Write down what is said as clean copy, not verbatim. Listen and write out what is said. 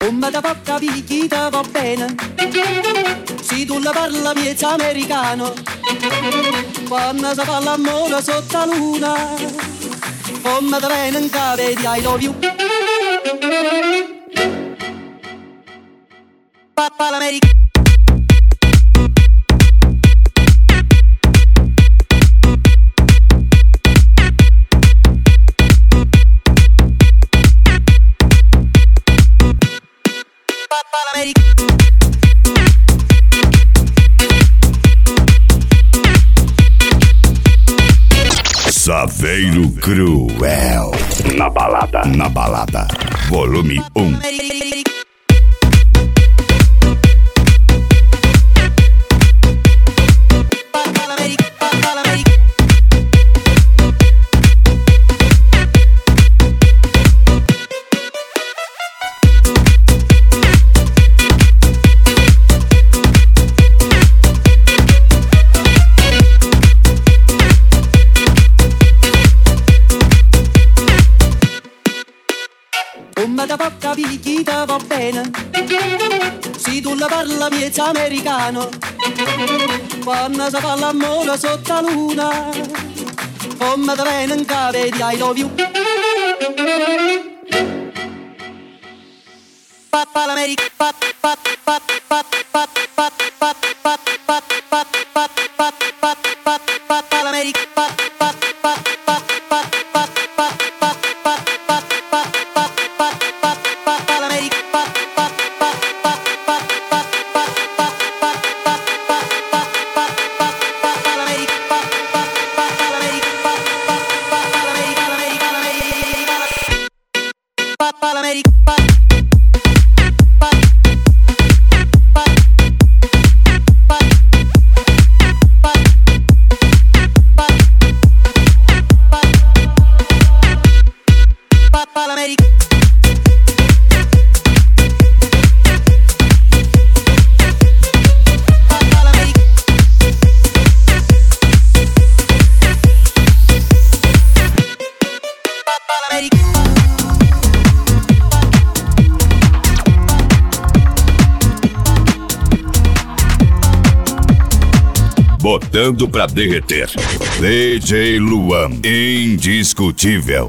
Come da poca picchita va bene, se tu la parla miezza americano, quando si fa l'amore sotto la luna, come da bene in cave di I love you. Papa l'America. Saveiro Cruel. Na balada, volume 1. Come da poca picchita va bene, se tu la parla miezza americano, quando si fa l'amore sotto la luna, come da bene in cave di I love you. Papa l'America, papa l'America, Botando pra derreter. DJ Luan, indiscutível.